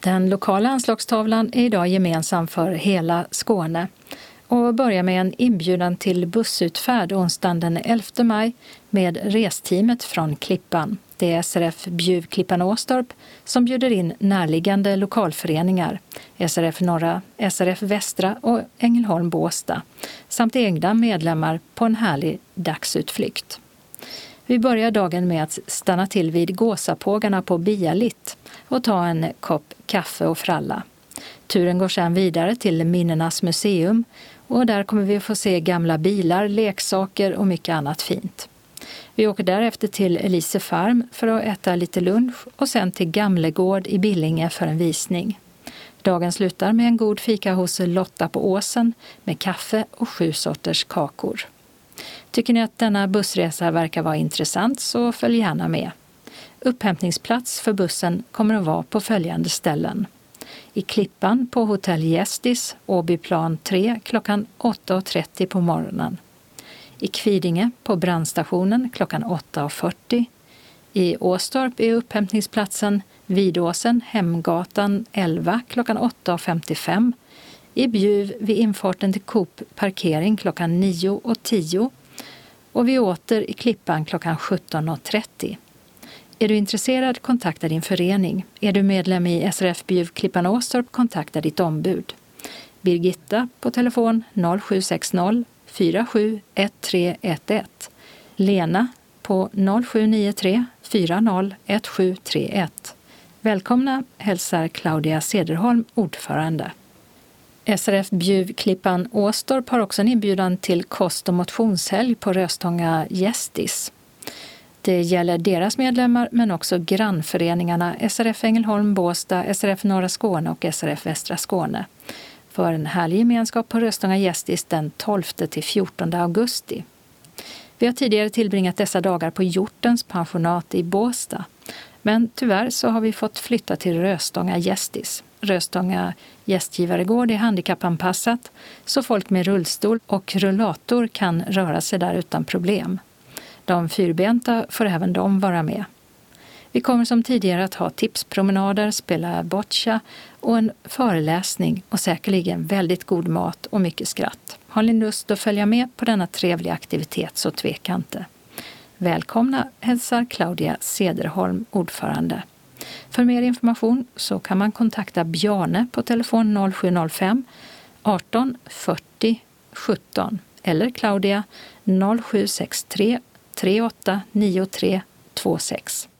Den lokala anslagstavlan är idag gemensam för hela Skåne och börjar med en inbjudan till bussutfärd onsdagen den 11 maj med resteamet från Klippan. Det är SRF Bjuv Klippan Åstorp som bjuder in närliggande lokalföreningar, SRF Norra, SRF Västra och Ängelholm Båstad, samt egna medlemmar på en härlig dagsutflykt. Vi börjar dagen med att stanna till vid gåsapågarna på Bialitt och ta en kopp kaffe och fralla. Turen går sedan vidare till Minnenas museum och där kommer vi få se gamla bilar, leksaker och mycket annat fint. Vi åker därefter till Elise Farm för att äta lite lunch och sen till Gamlegård i Billinge för en visning. Dagen slutar med en god fika hos Lotta på Åsen med kaffe och 7 sorters kakor. Tycker ni att denna bussresa verkar vara intressant så följ gärna med. Upphämtningsplats för bussen kommer att vara på följande ställen. I Klippan på Hotell Gästis, Åbyplan 3 klockan 8.30 på morgonen. I Kvidinge på brandstationen klockan 8.40. I Åstorp är upphämtningsplatsen Vidåsen, Hemgatan 11 klockan 8.55. I Bjuv vid infarten till Coop parkering klockan 9.10. Och vi åter i Klippan klockan 17.30. Är du intresserad, kontakta din förening. Är du medlem i SRF Bjuv Klippan Åstorp, kontakta ditt ombud. Birgitta på telefon 0760 471311. Lena på 0793 401731. Välkomna, hälsar Claudia Cederholm, ordförande. SRF Bjuv Klippan Åstorp har också en inbjudan till kost- och motionshelg på Röstånga Gästis. Det gäller deras medlemmar men också grannföreningarna SRF Ängelholm Båstad, SRF Norra Skåne och SRF Västra Skåne. För en härlig gemenskap på Röstånga Gästis den 12-14 augusti. Vi har tidigare tillbringat dessa dagar på Hjortens pensionat i Båstad. Men tyvärr så har vi fått flytta till Röstånga Gästis. Röstånga gästgivaregård är handikappanpassat så folk med rullstol och rullator kan röra sig där utan problem. De fyrbenta får även de vara med. Vi kommer som tidigare att ha tipspromenader, spela boccia och en föreläsning och säkerligen väldigt god mat och mycket skratt. Har ni lust att följa med på denna trevliga aktivitet så tveka inte. Välkomna, hälsar Claudia Cederholm, ordförande. För mer information så kan man kontakta Bjarne på telefon 0705 18 40 17 eller Claudia 0763 38 93 26.